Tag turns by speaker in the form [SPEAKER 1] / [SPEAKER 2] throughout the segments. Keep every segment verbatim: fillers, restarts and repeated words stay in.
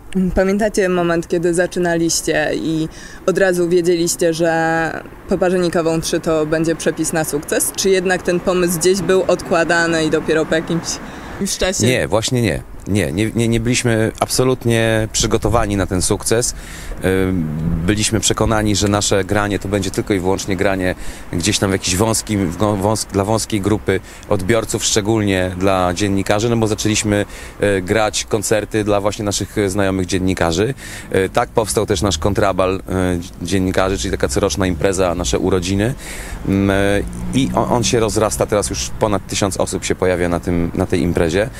[SPEAKER 1] Pamiętacie moment, kiedy zaczynaliście i od razu wiedzieliście, że Poparzeni Kawą trzy to będzie przepis na sukces? Czy jednak ten pomysł gdzieś był odkładany i dopiero po jakimś czasie?
[SPEAKER 2] Nie, właśnie nie. Nie, nie, nie, nie byliśmy absolutnie przygotowani na ten sukces. Byliśmy przekonani, że nasze granie to będzie tylko i wyłącznie granie gdzieś tam w jakiś wąskim, wąs dla wąskiej grupy odbiorców, szczególnie dla dziennikarzy, no bo zaczęliśmy grać koncerty dla właśnie naszych znajomych dziennikarzy. Tak powstał też nasz kontrabal dziennikarzy, czyli taka coroczna impreza, nasze urodziny. I on, on się rozrasta, teraz już ponad tysiąc osób się pojawia na, tym, na tej imprezie.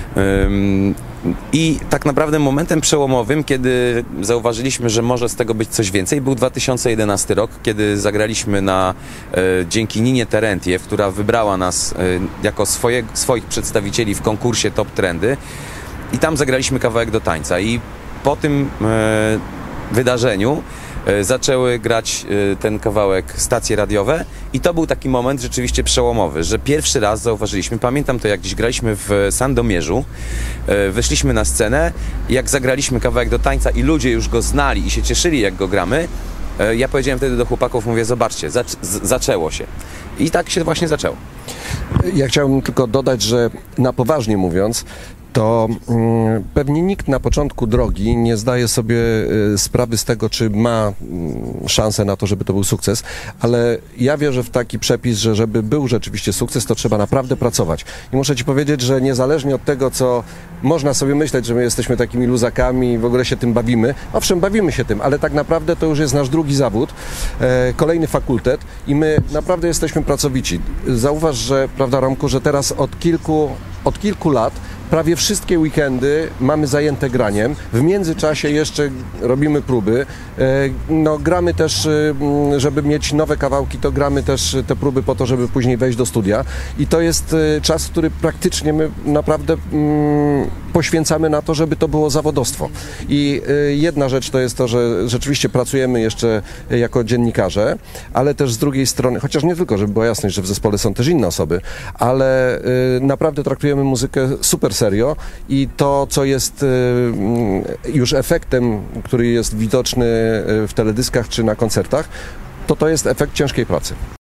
[SPEAKER 2] I tak naprawdę momentem przełomowym, kiedy zauważyliśmy, że może z tego być coś więcej, był dwa tysiące jedenasty rok, kiedy zagraliśmy na, e, dzięki Ninie Terentiew, która wybrała nas e, jako swoje, swoich przedstawicieli w konkursie Top Trendy i tam zagraliśmy kawałek do tańca. I po tym e, wydarzeniu zaczęły grać ten kawałek stacje radiowe i to był taki moment rzeczywiście przełomowy, że pierwszy raz zauważyliśmy, pamiętam to jak gdzieś graliśmy w Sandomierzu, wyszliśmy na scenę, jak zagraliśmy kawałek do tańca i ludzie już go znali i się cieszyli jak go gramy, ja powiedziałem wtedy do chłopaków, mówię, zobaczcie, zac zaczęło się. I tak się właśnie zaczęło.
[SPEAKER 3] Ja chciałbym tylko dodać, że na poważnie mówiąc, to mm, pewnie nikt na początku drogi nie zdaje sobie y, sprawy z tego, czy ma y, szansę na to, żeby to był sukces, ale ja wierzę w taki przepis, że żeby był rzeczywiście sukces, to trzeba naprawdę pracować. I muszę ci powiedzieć, że niezależnie od tego, co można sobie myśleć, że my jesteśmy takimi luzakami i w ogóle się tym bawimy, owszem, bawimy się tym, ale tak naprawdę to już jest nasz drugi zawód, e, kolejny fakultet i my naprawdę jesteśmy pracowici. Zauważ, że, prawda, Romku, że teraz od kilku, od kilku lat prawie wszystkie weekendy mamy zajęte graniem. W międzyczasie jeszcze robimy próby. No, gramy też, żeby mieć nowe kawałki, to gramy też te próby po to, żeby później wejść do studia. I to jest czas, który praktycznie my naprawdę mm, poświęcamy na to, żeby to było zawodowstwo. I jedna rzecz to jest to, że rzeczywiście pracujemy jeszcze jako dziennikarze, ale też z drugiej strony, chociaż nie tylko, żeby była jasność, że w zespole są też inne osoby, ale naprawdę traktujemy muzykę super serio i to, co jest już efektem, który jest widoczny w teledyskach czy na koncertach, to to jest efekt ciężkiej pracy.